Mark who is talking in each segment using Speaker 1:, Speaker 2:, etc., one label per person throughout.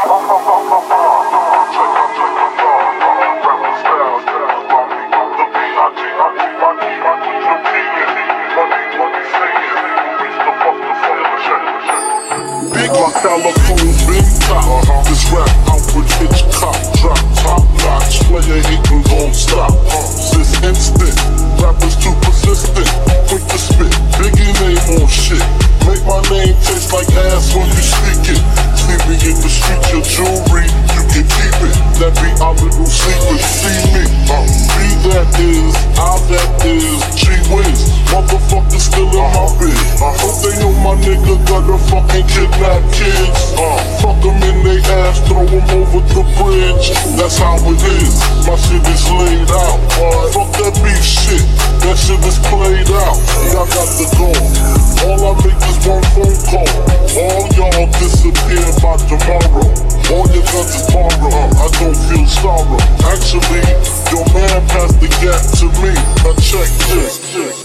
Speaker 1: My California's been top. This rap Alfred Hitchcock drop top notch. Player hating gon' stop. This instant, rappers too persistent. Quick to spit, Biggie name on shit. Make my name taste like ass when you speak it. Sleeping in the street, your jewelry, you can keep it. That be our little secret. See me, be that is, I that is. Gee whiz, motherfuckers still in my bed. I hope they know my nigga got a fucking kidnap kids. Fuck them in they ass, throw them over the bridge. That's how it is, my shit is laid out. Fuck that beef shit, that shit is played out. Y'all got the go. All I make is one phone call. All y'all disappear by tomorrow. All your guns is borrowed, I don't feel sorrow. Actually, your man passed the gap to me. Now check this.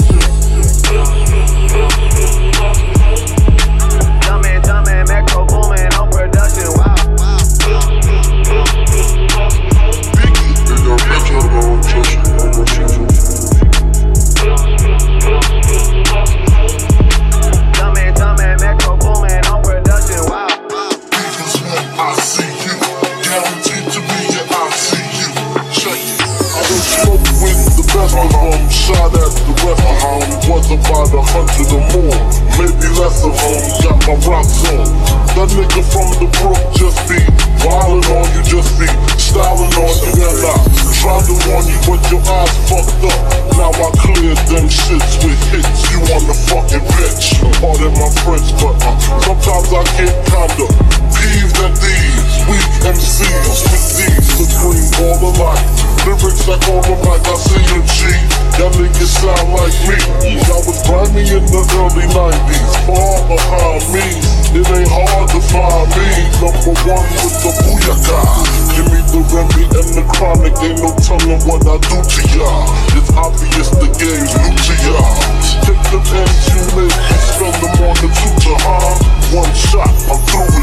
Speaker 2: Dummin', Metro boomin' on production, wow. Dummin', Metro boomin' on production, wow.
Speaker 1: I see you, guaranteed to be your ICU. Check it. I don't smoke with the best of them, shot at the rest of them. Was about 100 or more, maybe less of them. Got my rocks on. That nigga from the brook just be wildin' on you, just be styling on you. And I tried to warn you, but your eyes fucked up. Now I cleared them shits with hits. You on the fucking bitch. Pardon my French, but sometimes I get kinda peeved at these weak MCs with these supreme all alike. Lyrics I call them like I see them G. Y'all niggas sound like me. Y'all was grimy in the early 90s, far behind me. It ain't hard to find me. Number one with the booyaka. Give me the Remy and the Chronic. Ain't no telling what I do to y'all. It's obvious the game's new to y'all. Take the pens you make, spend them on the tutor, huh? One shot, I'm through